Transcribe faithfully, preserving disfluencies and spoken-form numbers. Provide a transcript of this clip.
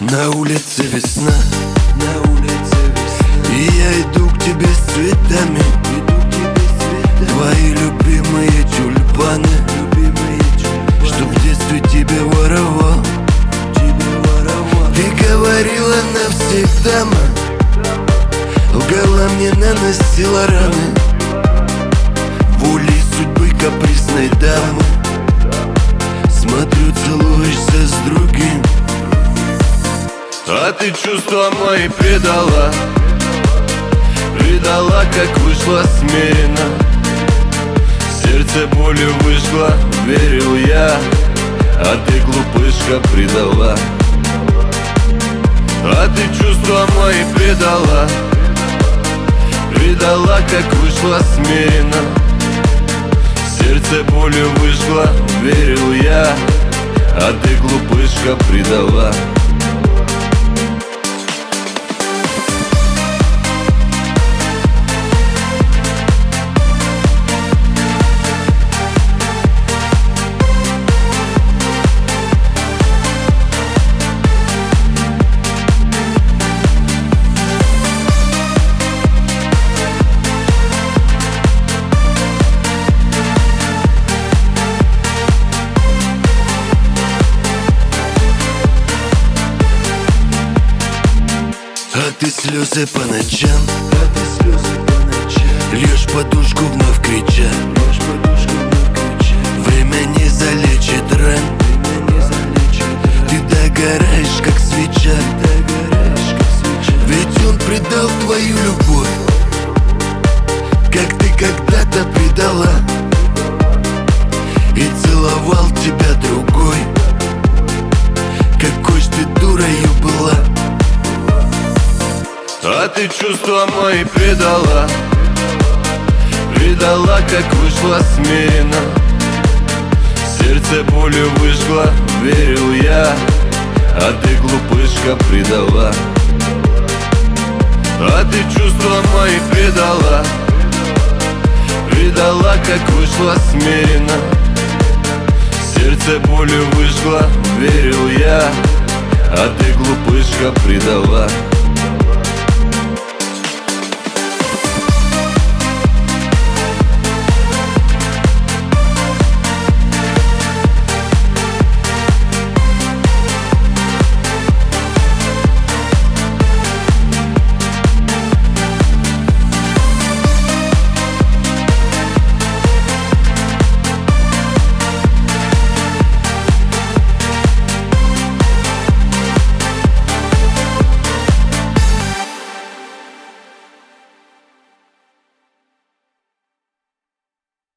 На улице весна, на улице весна, и я иду к тебе с цветами, иду к тебе с цветами. Твои любимые тюльпаны, любимые тюльпаны, что в детстве тебе воровал, тебе воровал. Ты говорила навсегда, лгала мне, наносила раны в улей судьбы капризной дамы. Смотрю, целуешься с другим, а ты чувства мои предала, предала, как вышла смиренно. Сердце болью вышло, верил я, а ты, глупышка, предала. А ты чувства мои предала, предала, как вышла смиренно. Сердце болью вышло, верил я, а ты, глупышка, предала. А ты слезы по ночам, а ты слезы по ночам, льешь подушку, вновь крича, льешь подушку, вновь крича. Время не залечит ран, время не залечит ран. Ты догораешь, как свеча, догораешь, как свеча. Ведь он предал твою любовь, как ты когда-то предала, и целовал тебя другой. Какой ж ты дурою была. А ты чувства мои предала, предала, как вышла смиренно. Сердце болью вышло, верил я, а ты, глупышка, предала. А ты чувства мои предала, предала, как вышла смиренно. Сердце болью вышло, верил я, а ты, глупышка, предала.